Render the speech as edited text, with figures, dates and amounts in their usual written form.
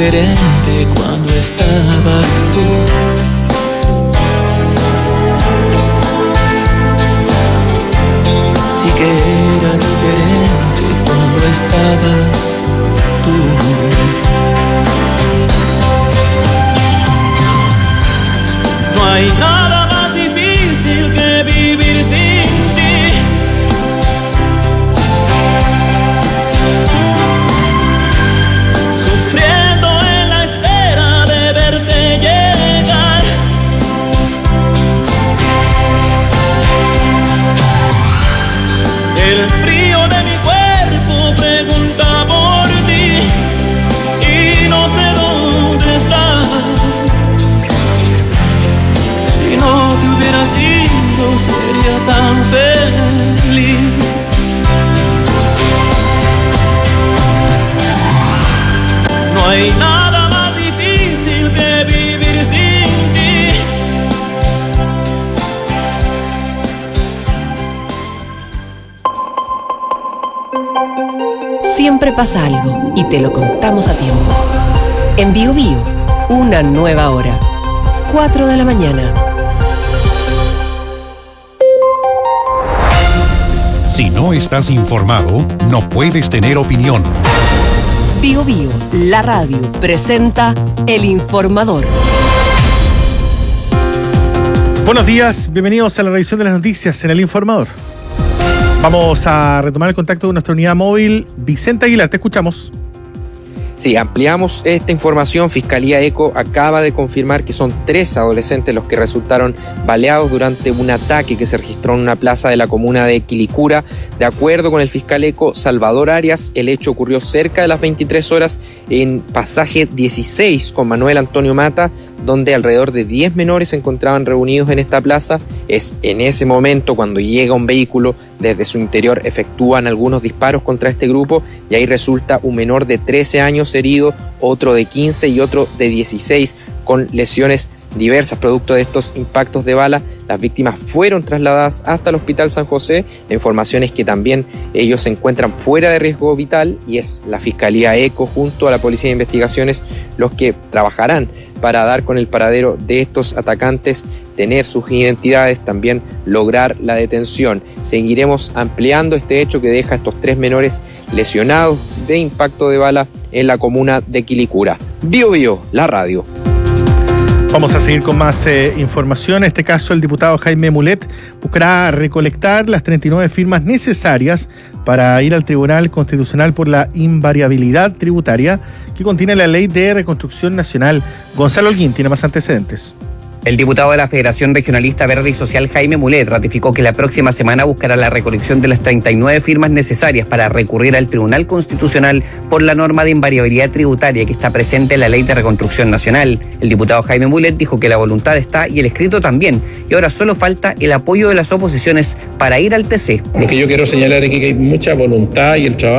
diferente cuando estabas tú. Sí que era diferente cuando estabas tú. No hay nada más difícil que vivir sin ti. Sufriendo en la espera de verte llegar. El frío de mi cuerpo pregunta por ti y no sé dónde estás. Si no te hubieras ido sería tan feliz. No hay nada más difícil que vivir sin ti. Siempre pasa algo y te lo contamos a tiempo. En Bio Bio, una nueva hora. 4 de la mañana. Si no estás informado, no puedes tener opinión. Bio Bio, la radio, presenta El Informador. Buenos días, bienvenidos a la revisión de las noticias en El Informador. Vamos a retomar el contacto con nuestra unidad móvil. Vicente Aguilar, te escuchamos. Sí, ampliamos esta información. Fiscalía ECO acaba de confirmar que son 3 adolescentes los que resultaron baleados durante un ataque que se registró en una plaza de la comuna de Quilicura. De acuerdo con el fiscal ECO Salvador Arias, el hecho ocurrió cerca de las 23 horas en pasaje 16 con Manuel Antonio Mata, donde alrededor de 10 menores se encontraban reunidos en esta plaza. Es en ese momento cuando llega un vehículo, desde su interior efectúan algunos disparos contra este grupo y ahí resulta un menor de 13 años herido, otro de 15 y otro de 16 con lesiones diversas producto de estos impactos de bala. Las víctimas fueron trasladadas hasta el Hospital San José. La información es que también ellos se encuentran fuera de riesgo vital y es la Fiscalía ECO junto a la Policía de Investigaciones los que trabajarán para dar con el paradero de estos atacantes, tener sus identidades, también lograr la detención. Seguiremos ampliando este hecho que deja a estos 3 menores lesionados de impacto de bala en la comuna de Quilicura. Bio Bio, la radio. Vamos a seguir con más información. En este caso, el diputado Jaime Mulet buscará recolectar las 39 firmas necesarias para ir al Tribunal Constitucional por la invariabilidad tributaria que contiene la Ley de Reconstrucción Nacional. Gonzalo Holguín tiene más antecedentes. El diputado de la Federación Regionalista Verde y Social, Jaime Mulet, ratificó que la próxima semana buscará la recolección de las 39 firmas necesarias para recurrir al Tribunal Constitucional por la norma de invariabilidad tributaria que está presente en la Ley de Reconstrucción Nacional. El diputado Jaime Mulet dijo que la voluntad está y el escrito también, y ahora solo falta el apoyo de las oposiciones para ir al TC. Lo que yo quiero señalar es que hay mucha voluntad y el trabajo